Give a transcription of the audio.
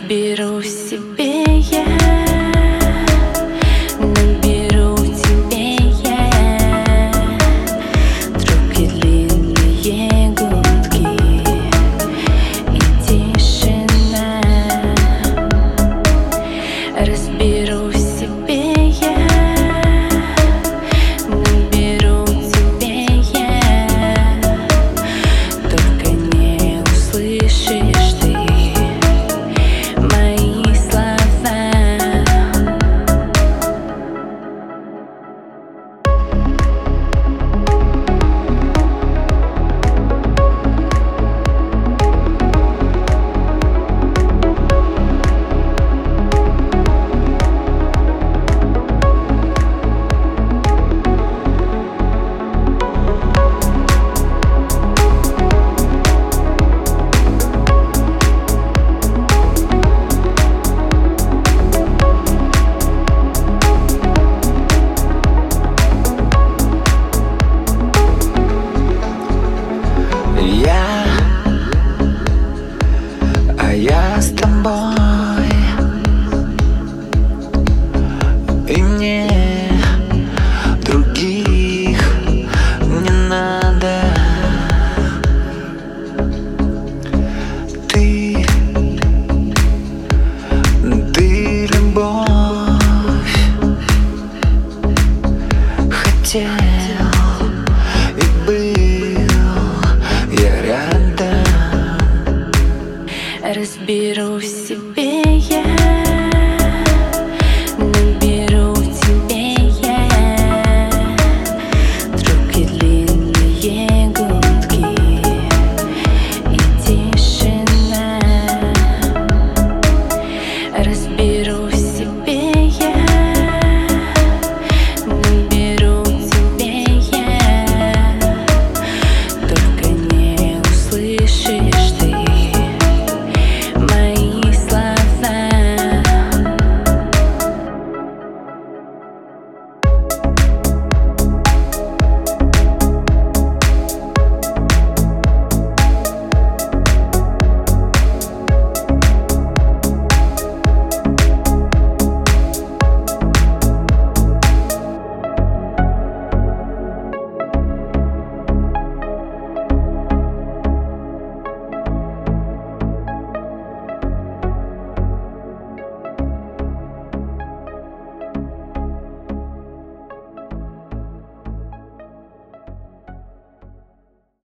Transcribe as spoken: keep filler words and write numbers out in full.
Разберу в себе я, наберу тебе я трубки, длинные гудки и тишина. Разберу в себе я, наберу тебе я, только не услышишь ты мои слова. Я, а я с тобой, и мне других не надо. Ты, ты любовь, хотел и был я рядом. Разберу в себе